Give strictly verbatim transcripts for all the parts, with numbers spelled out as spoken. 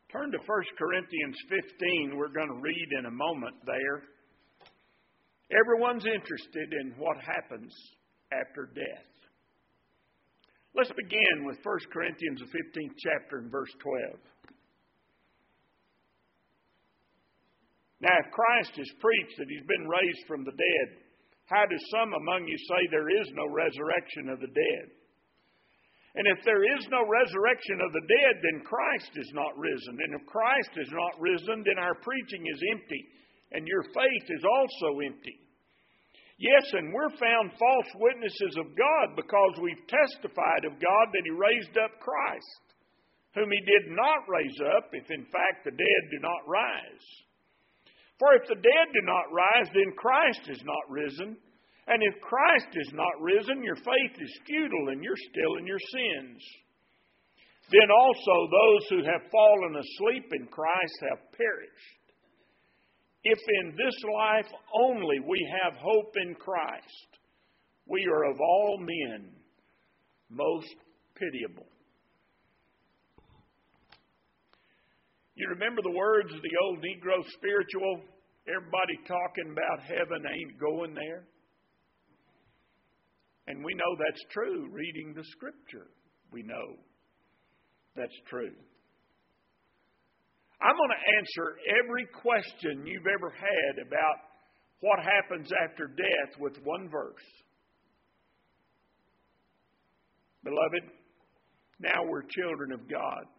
Turn to First Corinthians fifteen. We're going to read in a moment there. Everyone's interested in what happens after death. Let's begin with First Corinthians, the fifteenth chapter and verse twelve. Now, if Christ is preached that he's been raised from the dead, how do some among you say there is no resurrection of the dead? And if there is no resurrection of the dead, then Christ is not risen. And if Christ is not risen, then our preaching is empty, and your faith is also empty. Yes, and we're found false witnesses of God, because we've testified of God that he raised up Christ, whom he did not raise up, if in fact the dead do not rise. For if the dead do not rise, then Christ is not risen. And if Christ is not risen, your faith is futile, and you're still in your sins. Then also those who have fallen asleep in Christ have perished. If in this life only we have hope in Christ, we are of all men most pitiable. You remember the words of the old Negro spiritual? Everybody talking about heaven ain't going there. And we know that's true. Reading the Scripture, we know that's true. I'm going to answer every question you've ever had about what happens after death with one verse. Beloved, now we're children of God.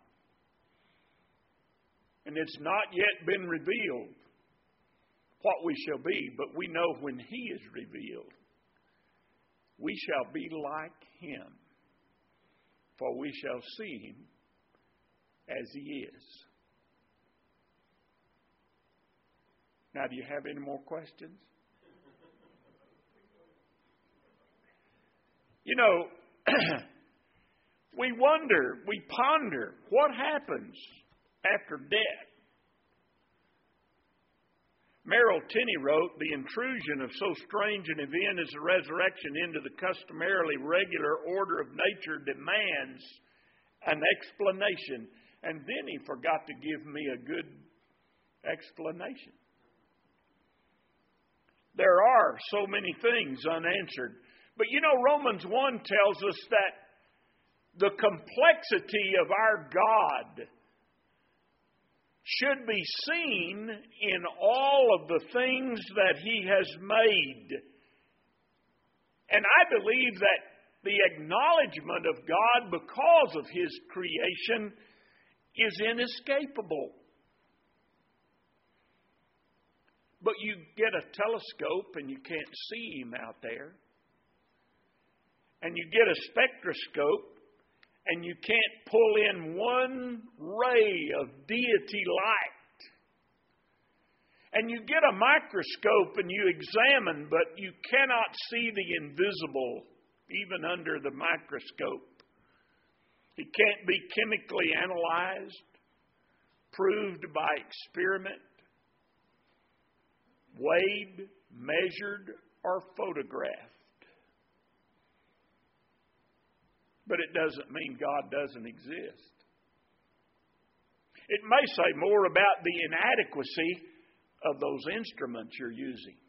And it's not yet been revealed what we shall be, but we know when he is revealed, we shall be like him, for we shall see him as he is. Now, do you have any more questions? You know, we wonder, we ponder, what happens after death? Merrill Tenney wrote, the intrusion of so strange an event as the resurrection into the customarily regular order of nature demands an explanation. And then he forgot to give me a good explanation. There are so many things unanswered. But you know, Romans one tells us that the complexity of our God should be seen in all of the things that he has made. And I believe that the acknowledgement of God because of his creation is inescapable. But you get a telescope and you can't see him out there. And you get a spectroscope and you can't pull in one ray of deity light. And you get a microscope and you examine, but you cannot see the invisible, even under the microscope. It can't be chemically analyzed, proved by experiment, weighed, measured, or photographed. But it doesn't mean God doesn't exist. It may say more about the inadequacy of those instruments you're using.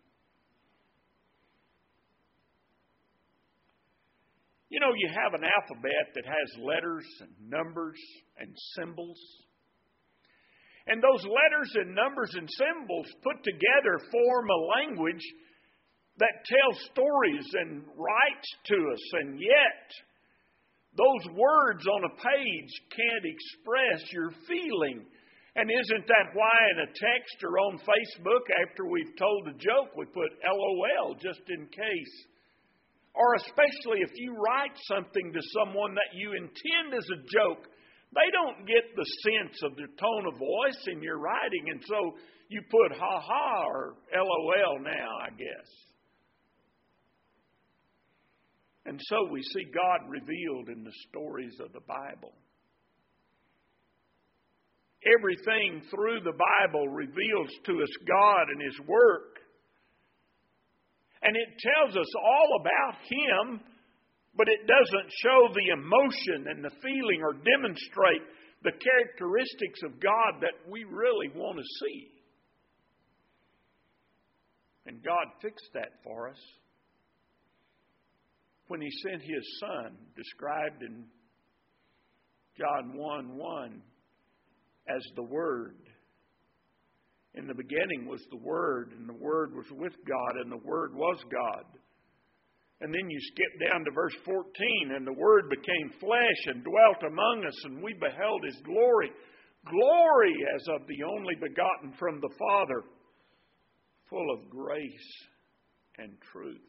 You know, you have an alphabet that has letters and numbers and symbols. And those letters and numbers and symbols put together form a language that tells stories and writes to us, and yet those words on a page can't express your feeling. And isn't that why in a text or on Facebook, after we've told a joke, we put L O L just in case? Or especially if you write something to someone that you intend as a joke, they don't get the sense of the tone of voice in your writing, and so you put ha-ha or L O L now, I guess. And so we see God revealed in the stories of the Bible. Everything through the Bible reveals to us God and his work. And it tells us all about him, but it doesn't show the emotion and the feeling or demonstrate the characteristics of God that we really want to see. And God fixed that for us when He sent His Son, described in John one one as the Word. In the beginning was the Word, and the Word was with God, and the Word was God. And then you skip down to verse fourteen, and the Word became flesh and dwelt among us, and we beheld His glory. Glory as of the only begotten from the Father, full of grace and truth.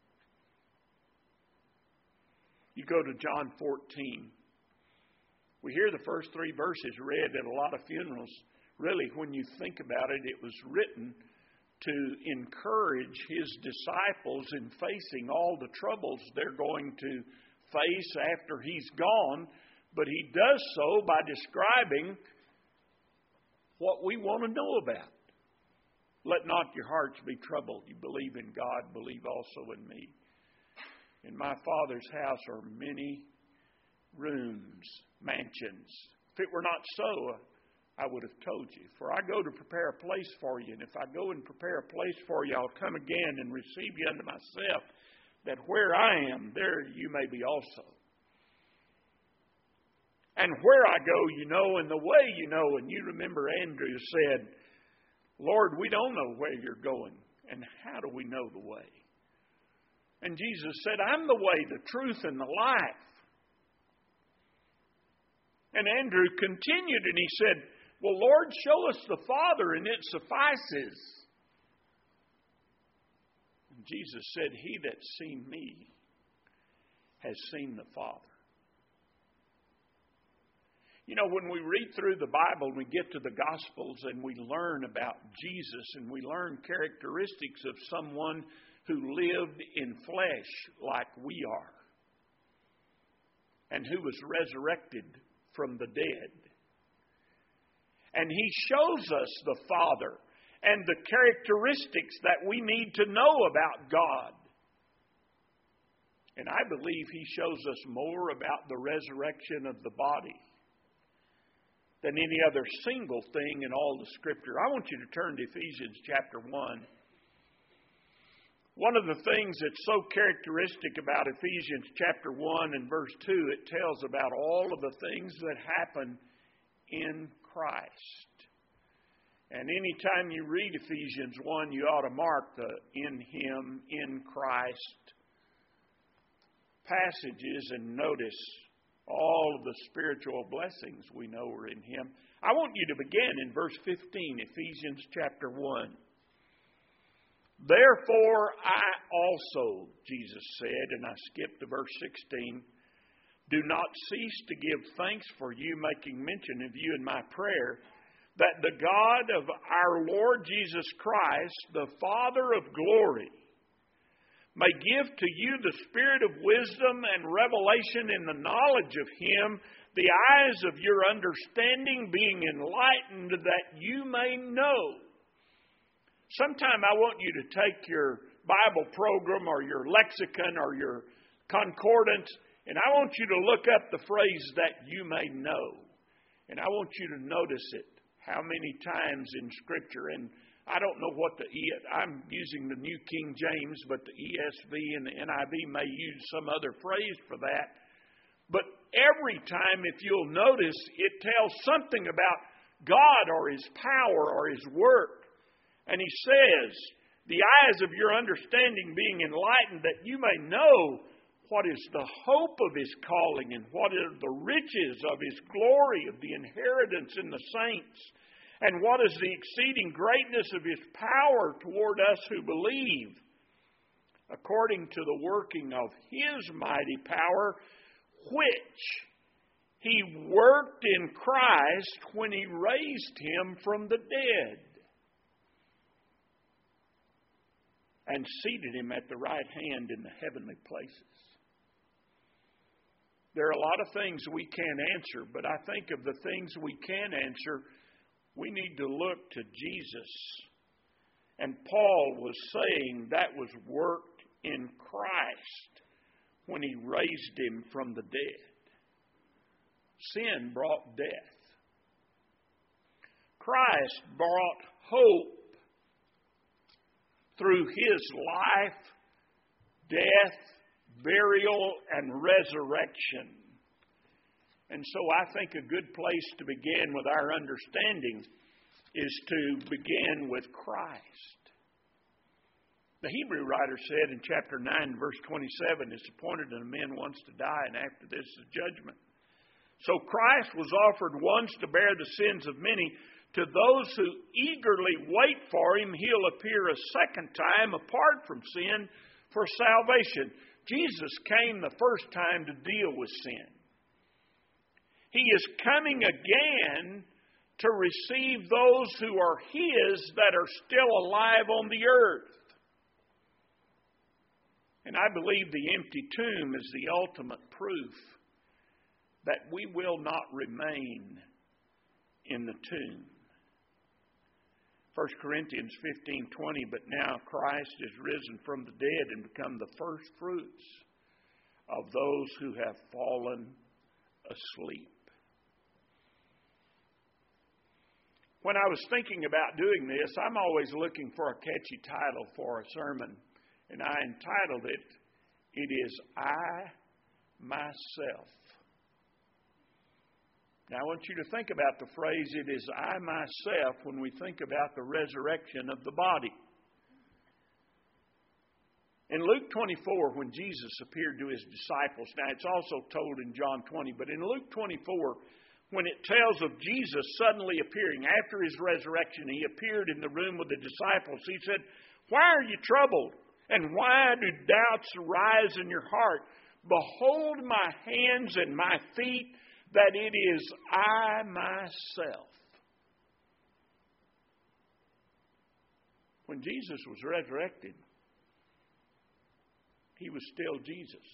You go to John fourteen. We hear the first three verses read at a lot of funerals. Really, when you think about it, it was written to encourage His disciples in facing all the troubles they're going to face after He's gone. But He does so by describing what we want to know about. Let not your hearts be troubled. You believe in God, believe also in me. In my Father's house are many rooms, mansions. If it were not so, I would have told you. For I go to prepare a place for you. And if I go and prepare a place for you, I'll come again and receive you unto myself, that where I am, there you may be also. And where I go, you know, and the way you know. And you remember Andrew said, Lord, we don't know where you're going. And how do we know the way? And Jesus said, I'm the way, the truth, and the life. And Andrew continued and he said, well, Lord, show us the Father and it suffices. And Jesus said, he that's seen me has seen the Father. You know, when we read through the Bible, we get to the Gospels and we learn about Jesus and we learn characteristics of someone who lived in flesh like we are and who was resurrected from the dead. And He shows us the Father and the characteristics that we need to know about God. And I believe He shows us more about the resurrection of the body than any other single thing in all the Scripture. I want you to turn to Ephesians chapter one. One of the things that's so characteristic about Ephesians chapter one and verse two, it tells about all of the things that happen in Christ. And anytime you read Ephesians one, you ought to mark the in Him, in Christ passages and notice all of the spiritual blessings we know are in Him. I want you to begin in verse fifteen, Ephesians chapter one. Therefore I also, Jesus said, and I skipped to verse sixteen, do not cease to give thanks for you, making mention of you in my prayer, that the God of our Lord Jesus Christ, the Father of glory, may give to you the spirit of wisdom and revelation in the knowledge of Him, the eyes of your understanding being enlightened, that you may know. Sometime I want you to take your Bible program or your lexicon or your concordance, and I want you to look up the phrase that you may know. And I want you to notice it. How many times in Scripture, and I don't know what the, I'm using the New King James, but the E S V and the N I V may use some other phrase for that. But every time, if you'll notice, it tells something about God or His power or His work. And He says, the eyes of your understanding being enlightened, that you may know what is the hope of His calling and what are the riches of His glory, of the inheritance in the saints, and what is the exceeding greatness of His power toward us who believe, according to the working of His mighty power, which He worked in Christ when He raised Him from the dead and seated Him at the right hand in the heavenly places. There are a lot of things we can't answer, but I think of the things we can answer, we need to look to Jesus. And Paul was saying that was worked in Christ when He raised Him from the dead. Sin brought death. Christ brought hope through His life, death, burial, and resurrection. And so I think a good place to begin with our understanding is to begin with Christ. The Hebrew writer said in chapter nine, verse twenty-seven, it's appointed unto men once to die, and after this is judgment. So Christ was offered once to bear the sins of many. To those who eagerly wait for Him, He'll appear a second time apart from sin for salvation. Jesus came the first time to deal with sin. He is coming again to receive those who are His that are still alive on the earth. And I believe the empty tomb is the ultimate proof that we will not remain in the tomb. First Corinthians fifteen twenty, but now Christ is risen from the dead and become the first fruits of those who have fallen asleep. When I was thinking about doing this, I'm always looking for a catchy title for a sermon. And I entitled it, It is I, Myself. Now I want you to think about the phrase, it is I, myself, when we think about the resurrection of the body. In Luke twenty-four, when Jesus appeared to His disciples, now it's also told in John twenty, but in Luke twenty-four, when it tells of Jesus suddenly appearing, after His resurrection, He appeared in the room with the disciples. He said, why are you troubled? And why do doubts arise in your heart? Behold my hands and my feet, that it is I myself. When Jesus was resurrected, He was still Jesus.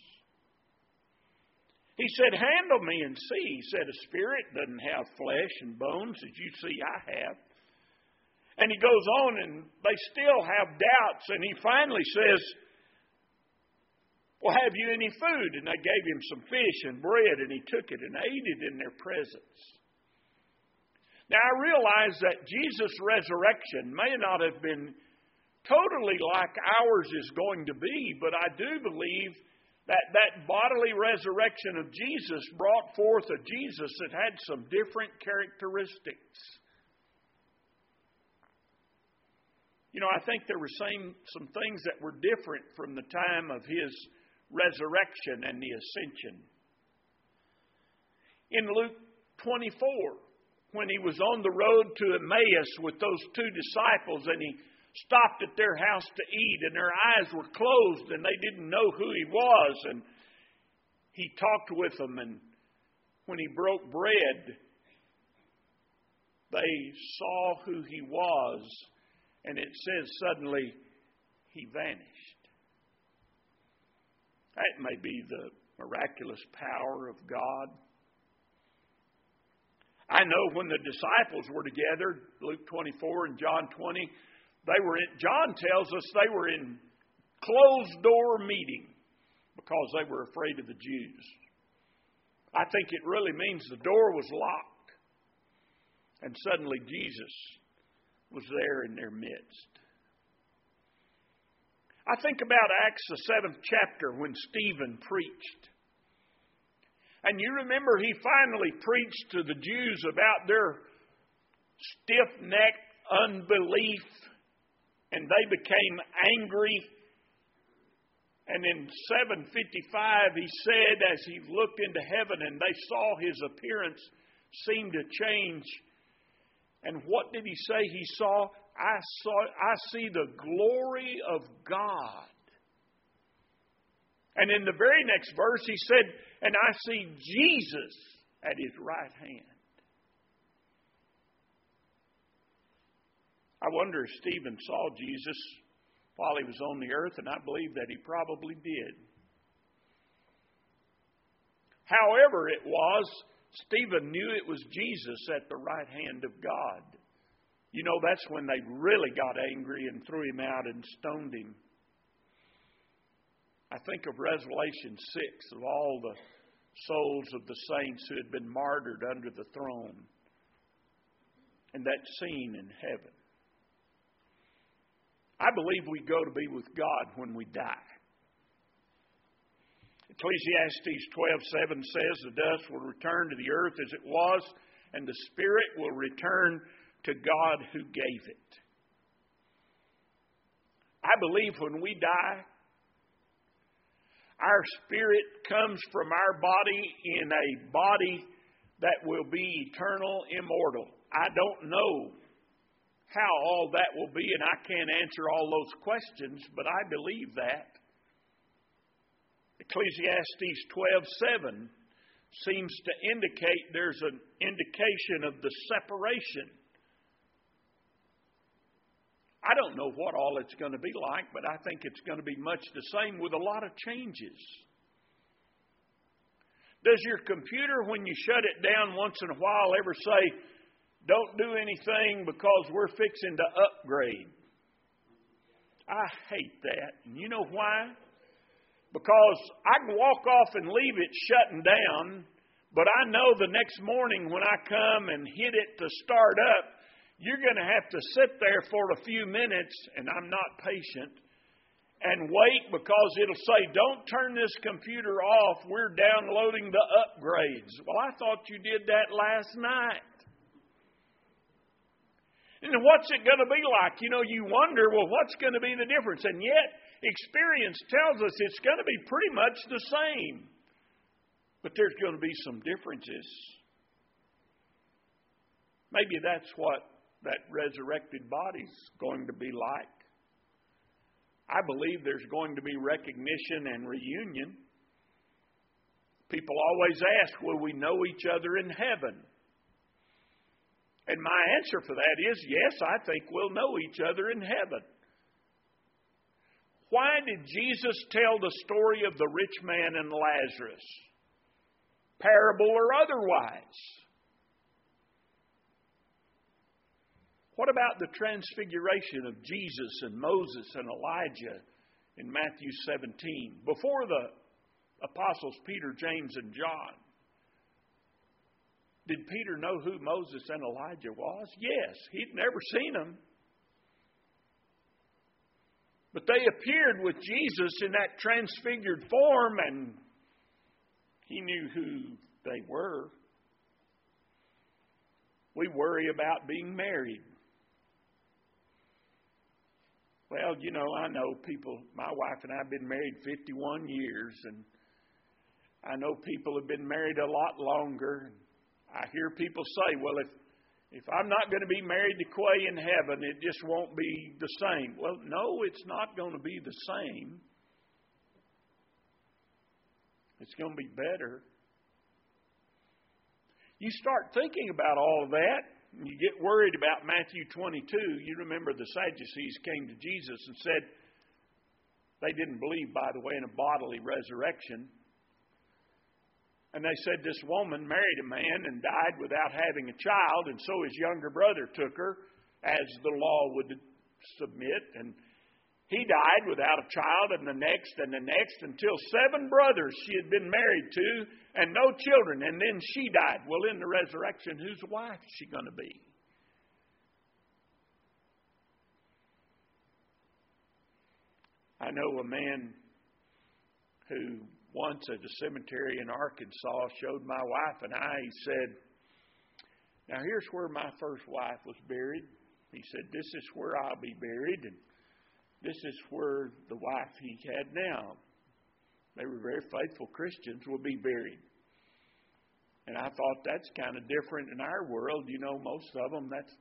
He said, handle me and see. He said, a spirit doesn't have flesh and bones as you see I have. And He goes on, and they still have doubts. And He finally says, well, have you any food? And they gave Him some fish and bread, and He took it and ate it in their presence. Now, I realize that Jesus' resurrection may not have been totally like ours is going to be, but I do believe that that bodily resurrection of Jesus brought forth a Jesus that had some different characteristics. You know, I think there were same, some things that were different from the time of His resurrection and the ascension. In Luke twenty-four, when He was on the road to Emmaus with those two disciples, and He stopped at their house to eat, and their eyes were closed, and they didn't know who He was, and He talked with them, and when He broke bread, they saw who He was. And it says suddenly He vanished. That may be the miraculous power of God. I know when the disciples were together, Luke twenty-four and John twenty, they were in, John tells us they were in closed door meeting because they were afraid of the Jews. I think it really means the door was locked. And suddenly Jesus was there in their midst. I think about Acts, the seventh chapter, when Stephen preached. And you remember he finally preached to the Jews about their stiff-necked unbelief, and they became angry. And in seven fifty-five, he said, as he looked into heaven and they saw His appearance seem to change. And what did he say he saw? I saw, I see the glory of God. And in the very next verse he said, and I see Jesus at His right hand. I wonder if Stephen saw Jesus while he was on the earth, and I believe that he probably did. However it was, Stephen knew it was Jesus at the right hand of God. You know, that's when they really got angry and threw Him out and stoned Him. I think of Revelation six, of all the souls of the saints who had been martyred under the throne. and that's seen in heaven. I believe we go to be with God when we die. Ecclesiastes twelve seven says, the dust will return to the earth as it was, and the spirit will return to God who gave it. I believe when we die, our spirit comes from our body in a body that will be eternal, immortal. I don't know how all that will be, and I can't answer all those questions, but I believe that. Ecclesiastes twelve seven seems to indicate there's an indication of the separation. I don't know what all it's going to be like, but I think it's going to be much the same with a lot of changes. Does your computer, when you shut it down once in a while, ever say, don't do anything because we're fixing to upgrade? I hate that. And you know why? Because I can walk off and leave it shutting down, but I know the next morning when I come and hit it to start up, you're going to have to sit there for a few minutes, and I'm not patient, and wait because it'll say, don't turn this computer off, we're downloading the upgrades. Well, I thought you did that last night. And what's it going to be like? You know, you wonder, well, what's going to be the difference? And yet, experience tells us it's going to be pretty much the same. But there's going to be some differences. Maybe that's what that resurrected body's going to be like. I believe there's going to be recognition and reunion. People always ask, will we know each other in heaven? And my answer for that is, yes, I think we'll know each other in heaven. Why did Jesus tell the story of the rich man and Lazarus? Parable or otherwise? What about the transfiguration of Jesus and Moses and Elijah in Matthew seventeen? Before the apostles Peter, James, and John, did Peter know who Moses and Elijah was? Yes, he'd never seen them. But they appeared with Jesus in that transfigured form, and he knew who they were. We worry about being married. Well, you know, I know people, my wife and I have been married fifty-one years, and I know people have been married a lot longer. I hear people say, well, if if I'm not going to be married to Quay in heaven, it just won't be the same. Well, no, it's not going to be the same. It's going to be better. You start thinking about all of that, and you get worried about Matthew twenty-two. You remember the Sadducees came to Jesus and said they didn't believe, by the way, in a bodily resurrection. And they said this woman married a man and died without having a child, and so his younger brother took her, as the law would submit. And he died without a child, and the next and the next, until seven brothers she had been married to, and no children. And then she died. Well, in the resurrection, whose wife is she going to be? I know a man who once at a cemetery in Arkansas showed my wife and I, he said, now here's where my first wife was buried. He said, this is where I'll be buried, and this is where the wife he had now, they were very faithful Christians, will be buried. And I thought that's kind of different in our world. You know, most of them, that's,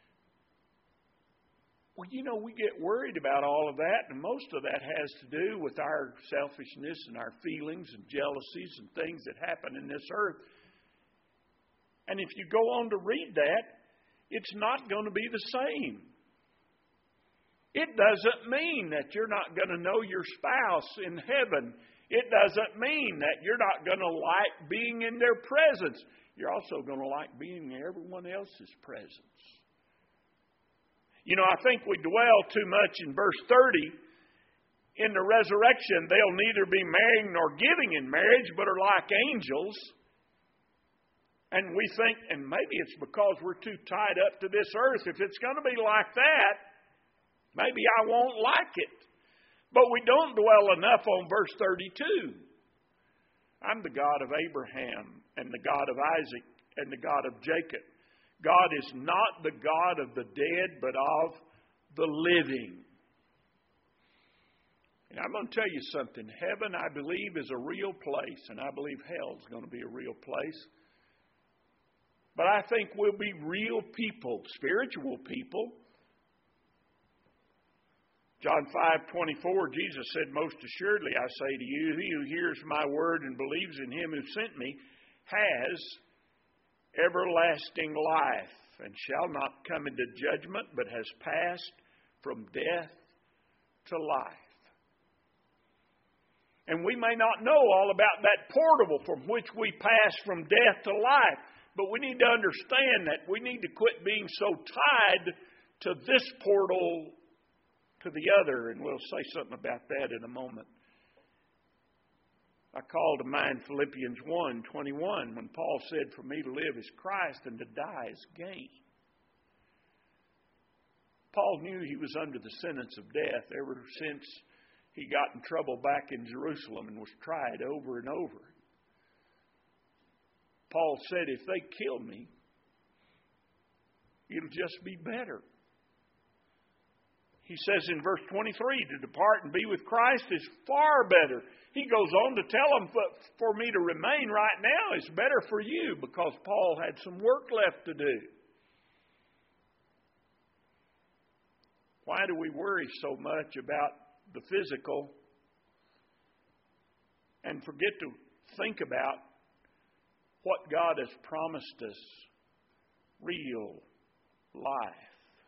well, you know, we get worried about all of that, and most of that has to do with our selfishness and our feelings and jealousies and things that happen in this earth. And if you go on to read that, it's not going to be the same. It doesn't mean that you're not going to know your spouse in heaven. It doesn't mean that you're not going to like being in their presence. You're also going to like being in everyone else's presence. You know, I think we dwell too much in verse thirty. In the resurrection, they'll neither be marrying nor giving in marriage, but are like angels. And we think, and maybe it's because we're too tied up to this earth. If it's going to be like that, maybe I won't like it. But we don't dwell enough on verse thirty-two. I'm the God of Abraham and the God of Isaac and the God of Jacob. God is not the God of the dead, but of the living. And I'm going to tell you something. Heaven, I believe, is a real place, and I believe hell is going to be a real place. But I think we'll be real people, spiritual people. John five twenty-four, Jesus said, "Most assuredly I say to you, he who hears my word and believes in him who sent me has everlasting life, and shall not come into judgment, but has passed from death to life." And we may not know all about that portal from which we pass from death to life, but we need to understand that we need to quit being so tied to this portal to the other, and we'll say something about that in a moment. I call to mind Philippians one twenty-one, when Paul said, "For me to live is Christ, and to die is gain." Paul knew he was under the sentence of death ever since he got in trouble back in Jerusalem and was tried over and over. Paul said, "If they kill me, it'll just be better." He says in verse twenty-three, "To depart and be with Christ is far better." He goes on to tell them, "But for me to remain right now is better for you," because Paul had some work left to do. Why do we worry so much about the physical and forget to think about what God has promised us? Real life.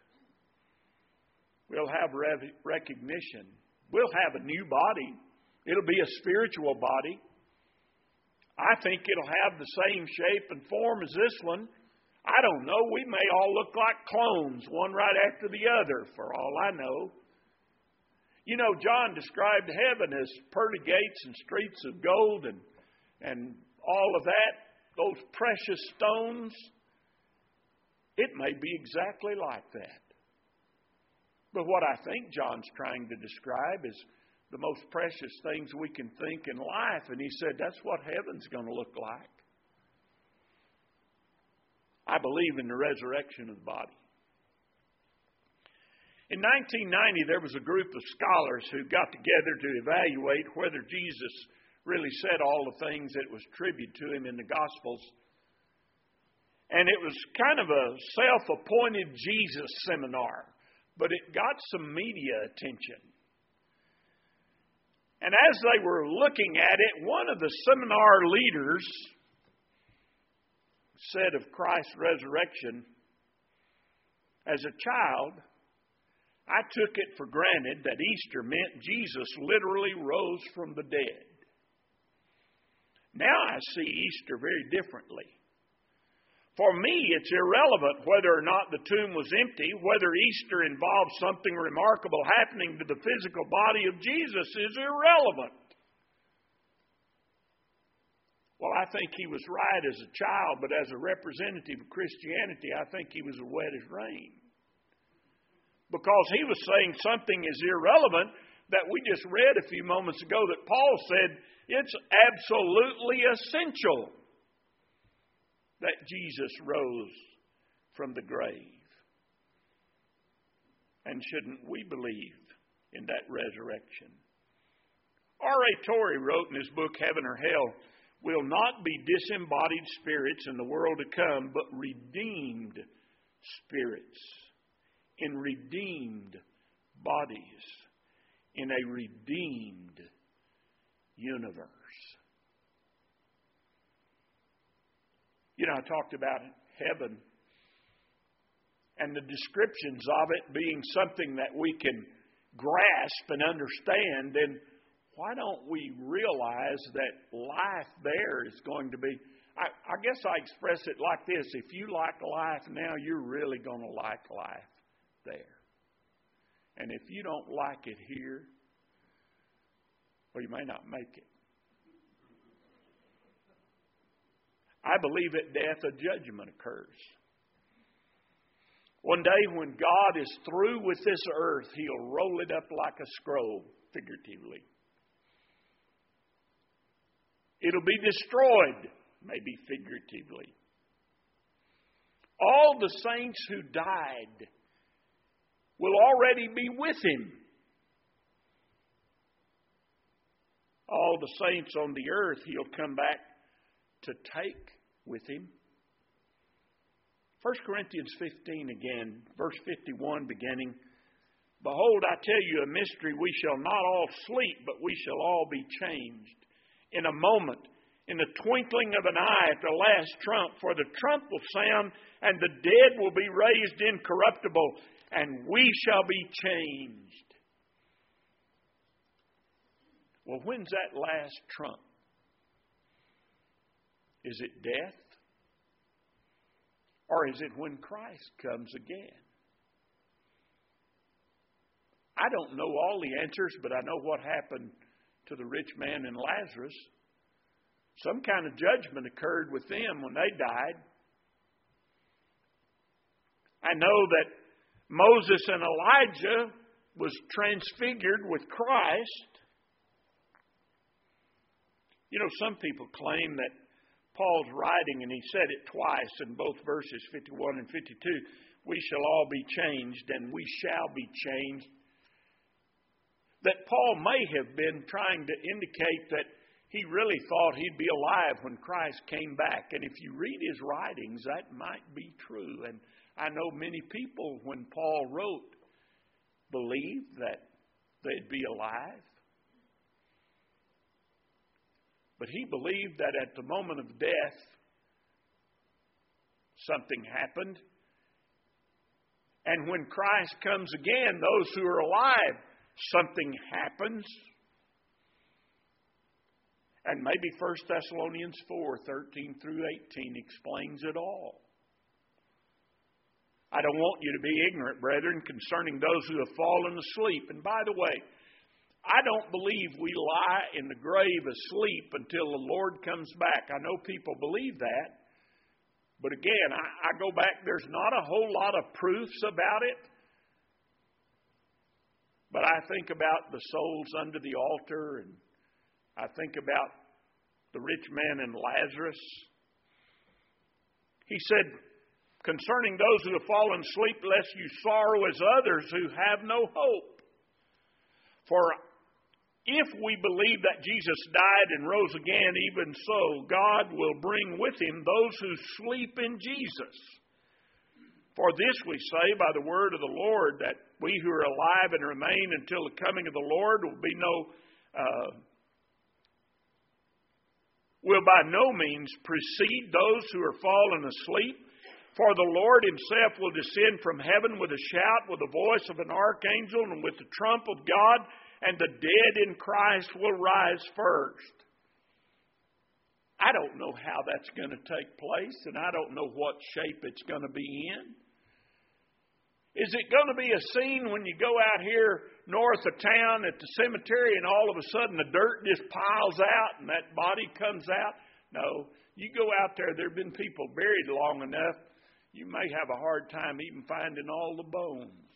We'll have recognition. We'll have a new body. It'll be a spiritual body. I think it'll have the same shape and form as this one. I don't know. We may all look like clones, one right after the other, for all I know. You know, John described heaven as pearly gates and streets of gold and, and all of that, those precious stones. It may be exactly like that. But what I think John's trying to describe is the most precious things we can think in life. And he said that's what heaven's going to look like. I believe in the resurrection of the body. In nineteen ninety, there was a group of scholars who got together to evaluate whether Jesus really said all the things that was attributed to him in the Gospels. And it was kind of a self-appointed Jesus seminar, but it got some media attention. And as they were looking at it, one of the seminar leaders said of Christ's resurrection, "As a child, I took it for granted that Easter meant Jesus literally rose from the dead. Now I see Easter very differently. For me, it's irrelevant whether or not the tomb was empty. Whether Easter involves something remarkable happening to the physical body of Jesus is irrelevant." Well, I think he was right as a child, but as a representative of Christianity, I think he was as wet as rain. Because he was saying something is irrelevant that we just read a few moments ago that Paul said it's absolutely essential that Jesus rose from the grave. And shouldn't we believe in that resurrection? R A Torrey wrote in his book, Heaven or Hell, "Will not be disembodied spirits in the world to come, but redeemed spirits in redeemed bodies in a redeemed universe." You know, I talked about heaven and the descriptions of it being something that we can grasp and understand, then why don't we realize that life there is going to be, I, I guess I express it like this: if you like life now, you're really going to like life there. And if you don't like it here, well, you may not make it. I believe at death a judgment occurs. One day when God is through with this earth, He'll roll it up like a scroll, figuratively. It'll be destroyed, maybe figuratively. All the saints who died will already be with Him. All the saints on the earth He'll come back to take with Him. First Corinthians fifteen again, verse fifty-one beginning. Behold, I tell you a mystery. We shall not all sleep, but we shall all be changed. In a moment, in the twinkling of an eye at the last trump. For the trump will sound, and the dead will be raised incorruptible, and we shall be changed. Well, when's that last trump? Is it death? Or is it when Christ comes again? I don't know all the answers, but I know what happened to the rich man and Lazarus. Some kind of judgment occurred with them when they died. I know that Moses and Elijah was transfigured with Christ. You know, some people claim that Paul's writing, and he said it twice in both verses fifty-one and fifty-two, we shall all be changed, and we shall be changed. That Paul may have been trying to indicate that he really thought he'd be alive when Christ came back. And if you read his writings, that might be true. And I know many people, when Paul wrote, believed that they'd be alive. But he believed that at the moment of death, something happened. And when Christ comes again, those who are alive, something happens. And maybe First Thessalonians four, thirteen through eighteen explains it all. I don't want you to be ignorant, brethren, concerning those who have fallen asleep. And by the way, I don't believe we lie in the grave asleep until the Lord comes back. I know people believe that. But again, I, I go back, there's not a whole lot of proofs about it. But I think about the souls under the altar, and I think about the rich man and Lazarus. He said, concerning those who have fallen asleep, lest you sorrow as others who have no hope. For if we believe that Jesus died and rose again, even so, God will bring with Him those who sleep in Jesus. For this we say by the word of the Lord, that we who are alive and remain until the coming of the Lord will be no, uh, will by no means precede those who are fallen asleep. For the Lord Himself will descend from heaven with a shout, with the voice of an archangel, and with the trump of God, and the dead in Christ will rise first. I don't know how that's going to take place, and I don't know what shape it's going to be in. Is it going to be a scene when you go out here north of town at the cemetery and all of a sudden the dirt just piles out and that body comes out? No. You go out there, there have been people buried long enough, you may have a hard time even finding all the bones.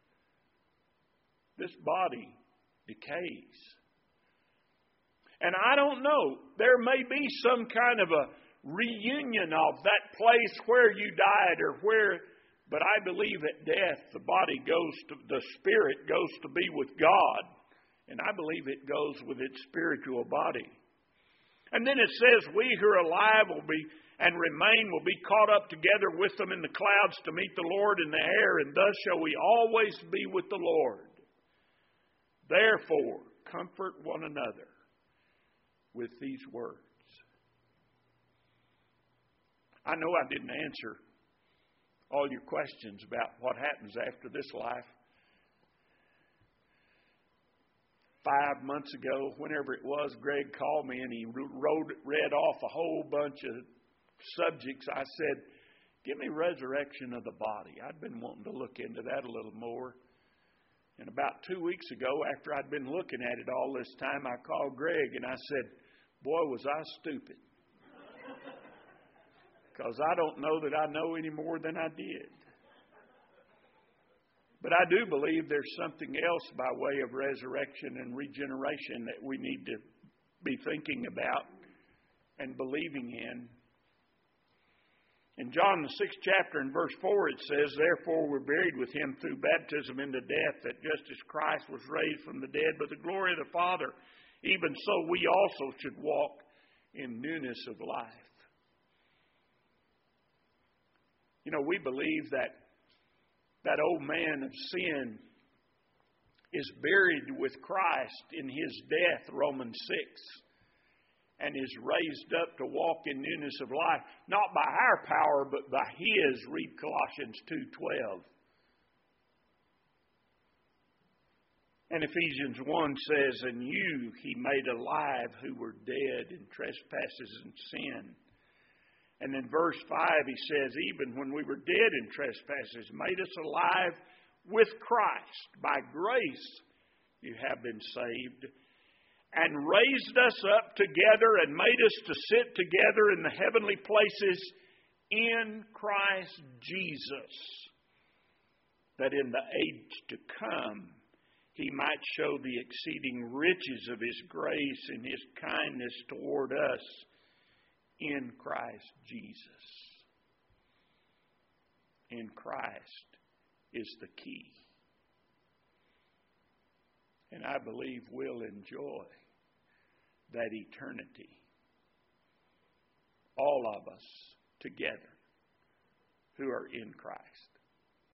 This body decays. And I don't know, there may be some kind of a reunion of that place where you died or where, but I believe at death the body goes to, the spirit goes to be with God. And I believe it goes with its spiritual body. And then it says, we who are alive will be and remain will be caught up together with them in the clouds to meet the Lord in the air, and thus shall we always be with the Lord. Therefore, comfort one another with these words. I know I didn't answer all your questions about what happens after this life. Five months ago, whenever it was, Greg called me and he wrote, read off a whole bunch of subjects. I said, give me resurrection of the body. I'd been wanting to look into that a little more. And about two weeks ago, after I'd been looking at it all this time, I called Greg and I said, boy, was I stupid. because I don't know that I know any more than I did. But I do believe there's something else by way of resurrection and regeneration that we need to be thinking about and believing in. In John, the sixth chapter and verse four, it says, "Therefore we're buried with him through baptism into death, that just as Christ was raised from the dead by the glory of the Father, even so we also should walk in newness of life." You know, we believe that that old man of sin is buried with Christ in his death, Romans six, and is raised up to walk in newness of life, not by our power, but by his, read Colossians two twelve. And Ephesians one says, "And you he made alive who were dead in trespasses and sin." And in verse five he says, "Even when we were dead in trespasses, made us alive with Christ. By grace you have been saved, and raised us up together and made us to sit together in the heavenly places in Christ Jesus, that in the age to come he might show the exceeding riches of his grace and his kindness toward us in Christ Jesus." In Christ is the key. And I believe we'll enjoy that eternity, all of us together who are in Christ.